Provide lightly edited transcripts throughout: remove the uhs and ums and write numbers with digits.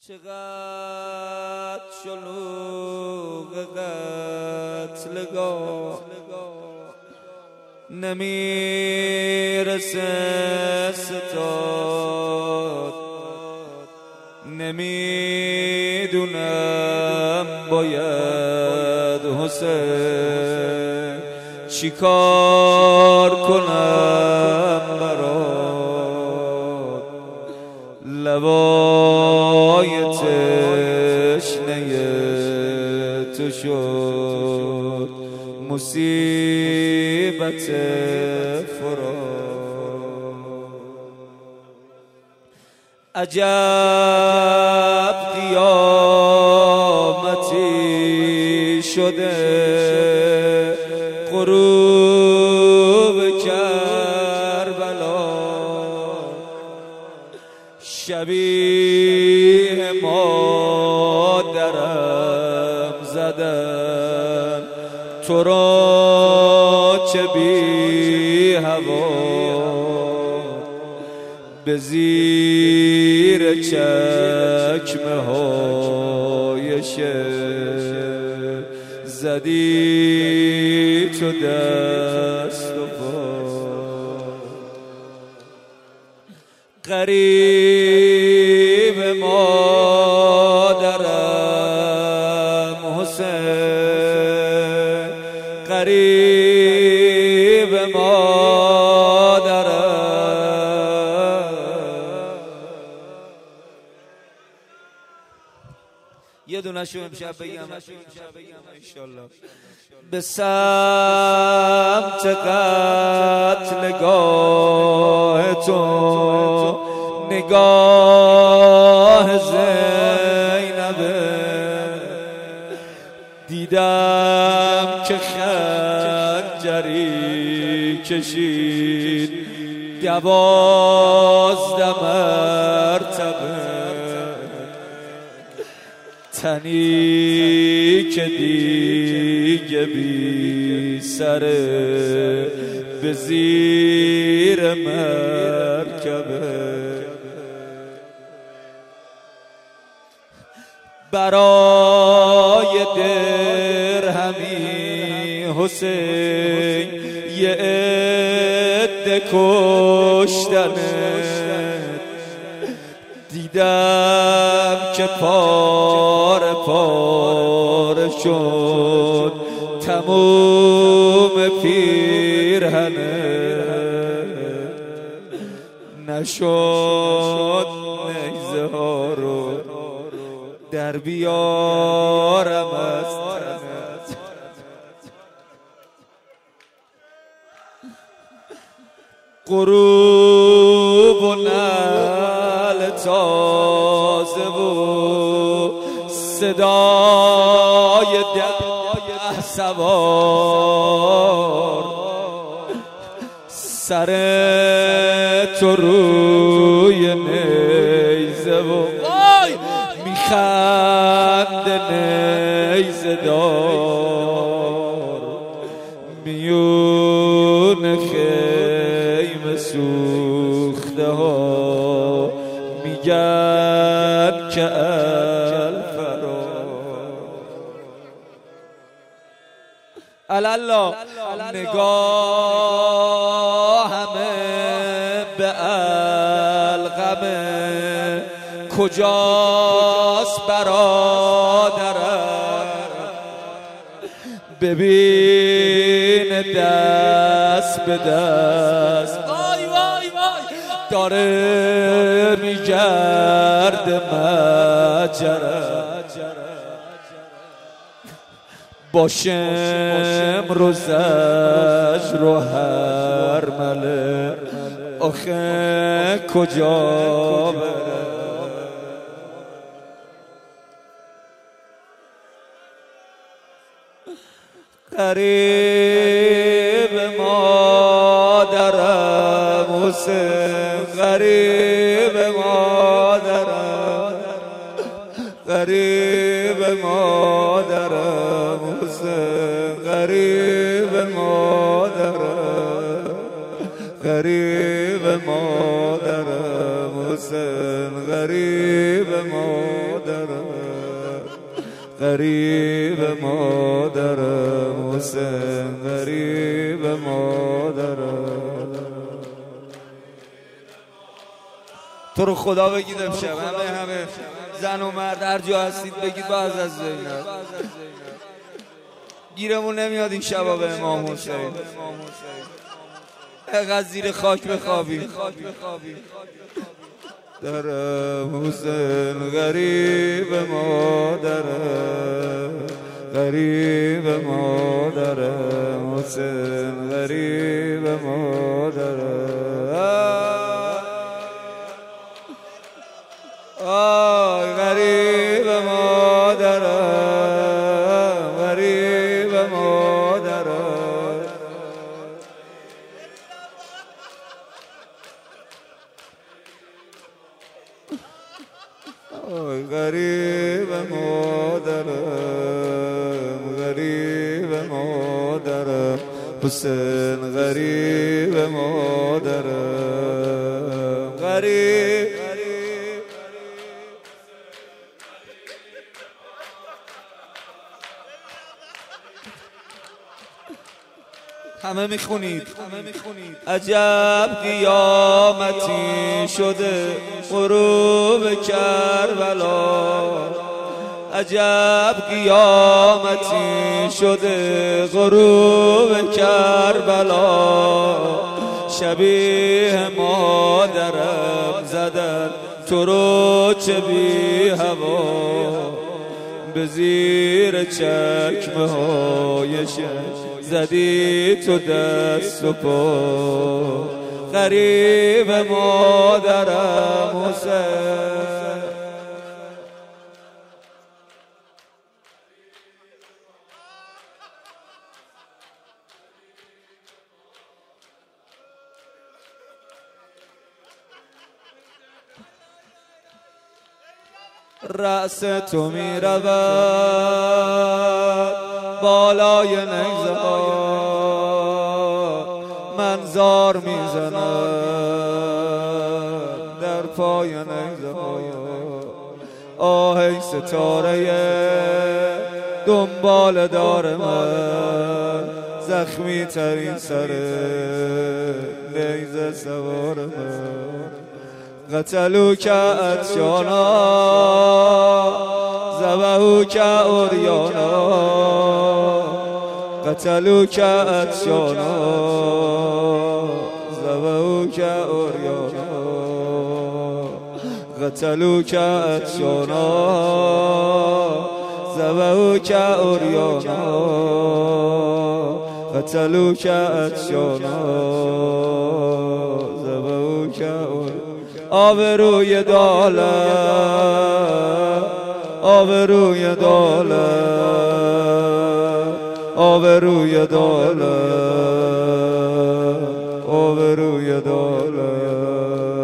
چقدر شلوغ قتلگاه نمیرسه ستاد، نمیدونم باید حسین چی کار کنم برات. لبای تشنه تو شد مصیبت فرات. عجب قیامتی شده غروب کربلا، شبیه مادرم زدن تو را چه بی هوا. به زیر چکمه های شعر زدی تو دست و پا. غریب مادرم حسین، غریب مادرم. یه دونه شو امشب بگم انشالله. به سمت قتلگاه تو نگاه زینبه دیدم که خنجری کشید 12 مرتبه. تنی که دیگه بی سره به زیر مرکبه. برای درهمی حسین یه عده کشتنه، دیدم که پاره پاره شد تموم پیرهنه. نشد نیزه ها رو در بیارم از تنت. غروب و نعل تازه و صدای ده سوار، سر تو روی نیزه و میخنده نیزه دار. میون خیمه سوخته ها میگن که الله نگاه همه به القمه. کجاست برادرم ببین دست به دست داره میگرد مجرم. با شمر و زجر و هرمله آخه کجا بره. غریب مادرم حسین، غریب مادرم، غریب مادرم حسین، غریب مادرم، غریب مادرم حسین. غریب مادرم، غریب مادرم حسین، غریب مادرم. تو رو خدا بگید امشب همه زن و مرد هر جا هستید بگید باز از زینب. گیرمون نمیاد این شبا به امام حسین، اقدر زیر خاک بخوابی. درم حسین غریب مادرم، غریب مادرم حسین، غریب مادرم. آی غریب مادرم، غریب مادرم. آی غریب مادرم، غریب مادرم حسین، غریب مادرم، غریب. همه میخونید عجب قیامتی شده غروب کربلا، عجب قیامتی شده غروب کربلا. شبیه مادرم زدن تو رو چه بی هوا، به زیر چکمه های زدی تو دست و پا. غریب مادرم حسین، رأس تو می رود بالای نیزه ها، منظار می زند در پای نیزه ها. آه ای ستاره دنبال دار من، زخمی ترین سر نیزه سوار من. قتلوک عطشانا ذبحوک عریانا، قتلوک عطشانا ذبحوک عریانا، قتلوک عطشانا ذبحوک عریانا، قتلوک عطشانا ذبحوک عریانا. آبروی دولت، آبروی دولت، آبروی دولت، آبروی دولت.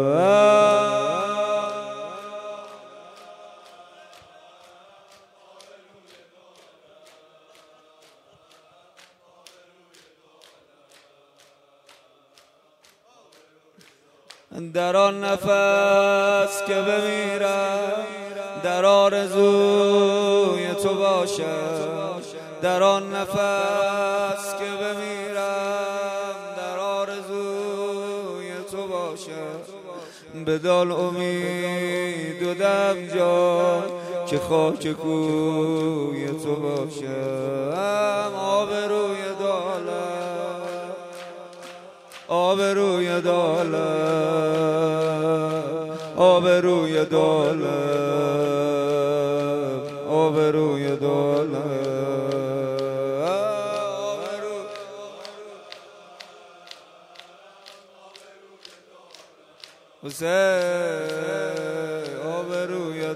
در آن نفس که بمیرم در آرزوی تو باشم، در آن نفس که بمیرم در آرزوی تو باشم. بدال امید و دم جان که خاک کوی تو باشم. آبروی دولت، آبروی دولت، آبروی دولت، آبروی دولت. حسین آبروی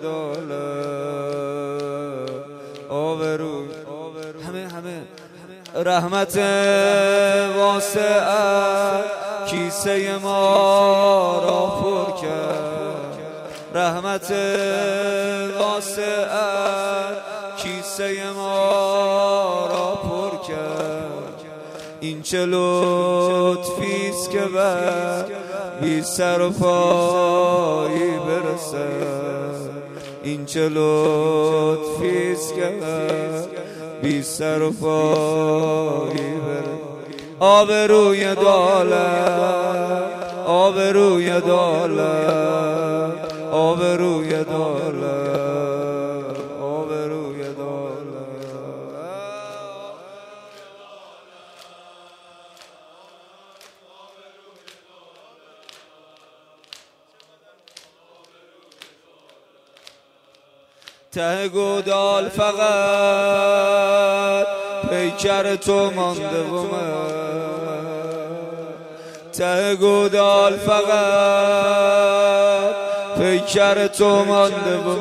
دولت، آبروی. همه رحمت واسعه کیسه ما را پر کرد، رحمت واسعه کیسه ما را پر کرد. این چه لطفیست که بی سر و پایی برسد. این چه لطفیست کرد بی سر و پایی برسد. آبروی دولت، آبروی دولت، آبروی دولت، آبروی دولت. ته گودال فقط پیکر تو مانده و من، ته گودال فقط پیکر تو مانده و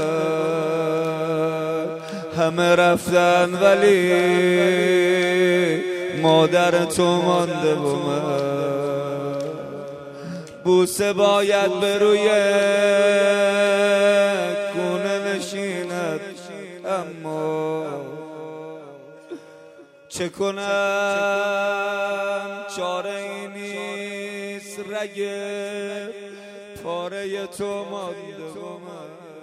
من. همه رفتن ولی مادر تو مانده و من. بوسه باید به روی گونه نشیند، اما چه کنم چاره ای نیست، رگ پاره تو مانده و من.